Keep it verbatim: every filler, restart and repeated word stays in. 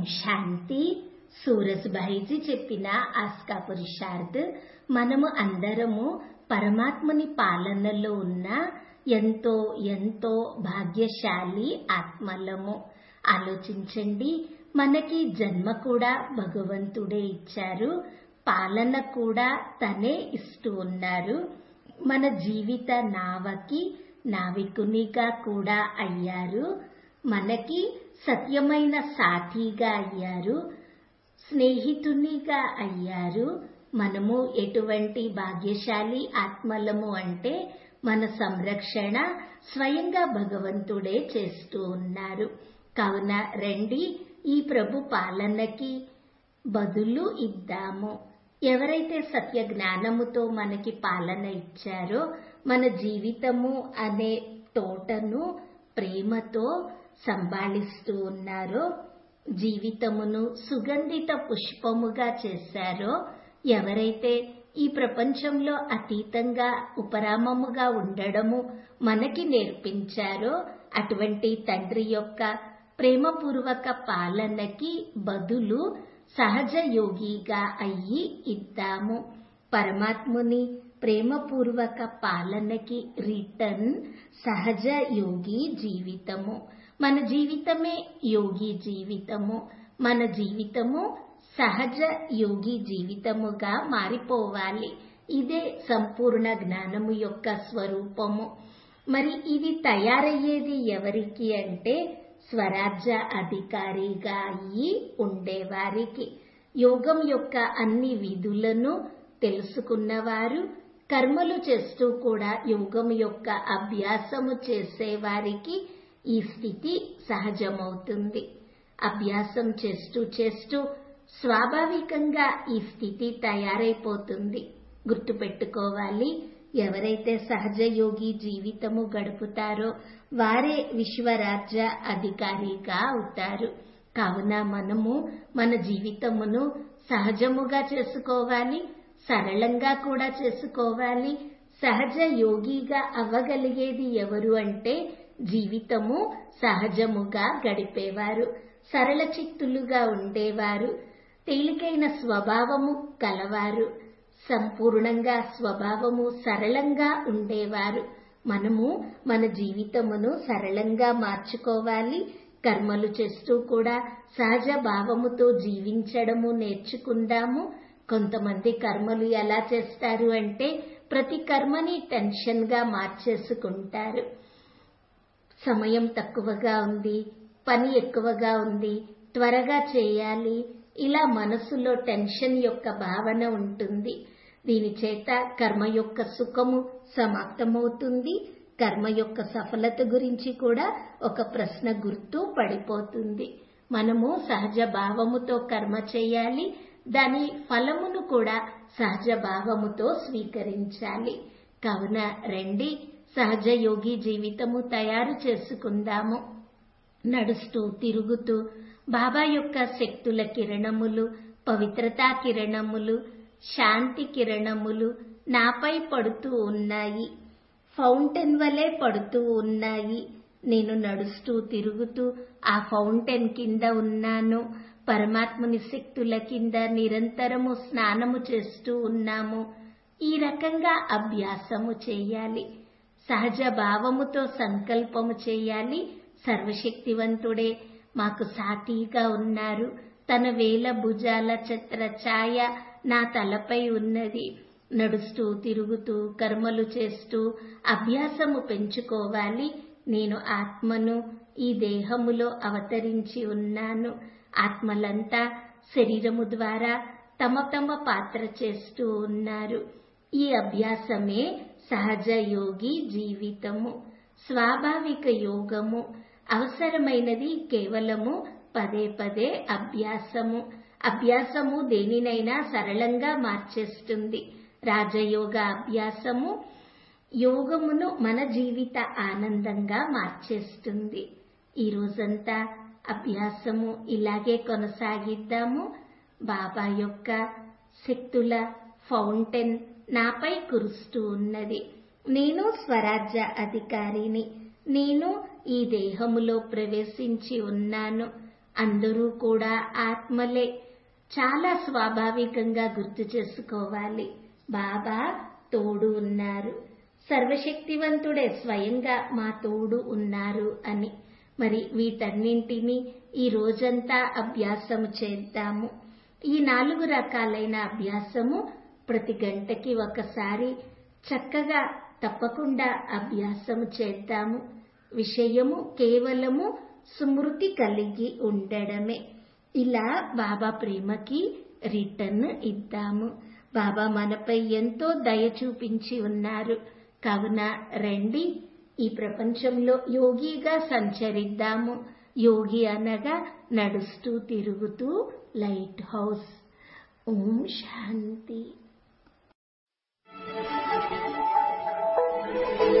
శాంతి. సూరజ్భాయిజీ చెప్పిన ఆస్కా పురుషార్థ్. మనము అందరము పరమాత్ముని పాలనలో ఉన్న ఎంతో ఎంతో భాగ్యశాలి ఆత్మలము. ఆలోచించండి, మనకి జన్మ కూడా భగవంతుడే ఇచ్చారు, పాలన కూడా తనే ఇస్తూ ఉన్నారు. మన జీవిత నావకి నావికునిగా కూడా అయ్యారు. మనకి సత్యమైన సాథీగా అయ్యారు, స్నేహితునిగా అయ్యారు. మనము ఎటువంటి భాగ్యశాలి ఆత్మలము అంటే మన సంరక్షణ స్వయంగా భగవంతుడే చేస్తూ ఉన్నారు. కావున రండి, ఈ ప్రభు పాలనకి బదులు ఇద్దాము. ఎవరైతే సత్య జ్ఞానముతో మనకి పాలన ఇచ్చారో, మన జీవితము అనే తోటను ప్రేమతో సంభాళిస్తూ ఉన్నారో, జీవితమును సుగంధిత పుష్పముగా చేశారో, ఎవరైతే ఈ ప్రపంచంలో అతీతంగా ఉపరామముగా ఉండడము మనకి నేర్పించారో, అటువంటి తండ్రి యొక్క ప్రేమపూర్వక పాలనకి బదులు సహజ యోగిగా అయ్యి ఇద్దాము. పరమాత్ముని ప్రేమపూర్వక పాలనకి రిటర్న్ సహజ యోగి జీవితము. మన జీవితమే యోగి జీవితము. మన జీవితము సహజ యోగి జీవితముగా మారిపోవాలి. ఇదే సంపూర్ణ జ్ఞానము యొక్క స్వరూపము. మరి ఇది తయారయ్యేది ఎవరికి అంటే స్వరాజ్య అధికారిగా అయ్యి ఉండేవారికి. యోగం యొక్క అన్ని విధులను తెలుసుకున్నవారు, కర్మలు చేస్తూ కూడా యోగం యొక్క అభ్యాసము చేసేవారికి ఈ స్థితి సహజమవుతుంది. అభ్యాసం చేస్తూ చేస్తూ స్వాభావికంగా ఈ స్థితి తయారైపోతుంది. గుర్తుపెట్టుకోవాలి, ఎవరైతే సహజ యోగి జీవితము గడుపుతారో వారే విశ్వరాజ్య అధికారిగా అవుతారు. కావున మనము మన జీవితమును సహజముగా చేసుకోవాలి, సరళంగా కూడా చేసుకోవాలి. సహజ యోగిగా అవ్వగలిగేది ఎవరు అంటే జీవితము సహజముగా గడిపేవారు, సరళ చిత్తులుగా ఉండేవారు, తేలికైన స్వభావము కలవారు, సంపూర్ణంగా స్వభావము సరళంగా ఉండేవారు. మనము మన జీవితమును సరళంగా మార్చుకోవాలి. కర్మలు చేస్తూ కూడా సహజ భావముతో జీవించడము నేర్చుకుందాము. కొంతమంది కర్మలు ఎలా చేస్తారు అంటే ప్రతి కర్మని టెన్షన్ గా మార్చేసుకుంటారు. సమయం తక్కువగా ఉంది, పని ఎక్కువగా ఉంది, త్వరగా చేయాలి, ఇలా మనసులో టెన్షన్ యొక్క భావన ఉంటుంది. దీని చేత కర్మ యొక్క సుఖము సమాప్తమవుతుంది. కర్మ యొక్క సఫలత గురించి కూడా ఒక ప్రశ్న గుర్తు పడిపోతుంది. మనము సహజ భావముతో కర్మ చేయాలి, దాని ఫలమును కూడా సహజ భావముతో స్వీకరించాలి. కావున రండి, సహజ యోగి జీవితము తయారు చేసుకుందాము. నడుస్తూ తిరుగుతూ బాబా యొక్క శక్తుల కిరణములు, పవిత్రతా కిరణములు, శాంతి కిరణములు నాపై పడుతూ ఉన్నాయి. ఫౌంటైన్ వలె పడుతూ ఉన్నాయి. నేను నడుస్తూ తిరుగుతూ ఆ ఫౌంటైన్ కింద ఉన్నాను. పరమాత్ముని శక్తుల కింద నిరంతరము స్నానము చేస్తూ ఉన్నాము. ఈ రకంగా అభ్యాసము చేయాలి. సహజ భావముతో సంకల్పము చేయాలి. సర్వశక్తివంతుడే మాకు సాథీగా ఉన్నారు. తన వేల భుజాల ఛత్ర ఛాయ నా తలపై ఉన్నది. నడుస్తూ తిరుగుతూ కర్మలు చేస్తూ అభ్యాసము పెంచుకోవాలి. నేను ఆత్మను, ఈ దేహములో అవతరించి ఉన్నాను. ఆత్మలంతా శరీరము ద్వారా తమ తమ పాత్ర చేస్తూ ఉన్నారు. ఈ అభ్యాసమే సహజ యోగి జీవితము, స్వాభావిక యోగము. అవసరమైనది కేవలము పదే పదే అభ్యాసము. అభ్యాసము దేనినైనా సరళంగా మార్చేస్తుంది. రాజయోగ అభ్యాసము యోగమును మన జీవిత ఆనందంగా మార్చేస్తుంది. ఈ రోజంతా అభ్యాసము ఇలాగే కొనసాగిద్దాము. బాబా యొక్క శక్తుల ఫౌంటైన్ నాపై కురుస్తూ ఉన్నది. నేను స్వరాజ్య అధికారిని. నేను ఈ దేహములో ప్రవేశించి ఉన్నాను. అందరూ కూడా ఆత్మలే. చాలా స్వాభావికంగా గుర్తు చేసుకోవాలి, బాబా తోడు ఉన్నారు, సర్వశక్తివంతుడే స్వయంగా మా తోడు ఉన్నారు అని. మరి వీటన్నింటినీ ఈ రోజంతా అభ్యాసము చేద్దాము. ఈ నాలుగు రకాలైన అభ్యాసము ప్రతి గంటకి ఒకసారి చక్కగా తప్పకుండా అభ్యాసము చేద్దాము. విషయము కేవలము స్మృతి కలిగి ఉండడమే. ఇలా బాబా ప్రేమకి రిటర్న్ ఇద్దాము. బాబా మనపై ఎంతో దయ చూపించి ఉన్నారు. కావున రండి, ఈ ప్రపంచంలో యోగిగా సంచరిద్దాము. యోగి అనగా నడుస్తూ తిరుగుతూ లైట్ హౌస్. ఓం శాంతి.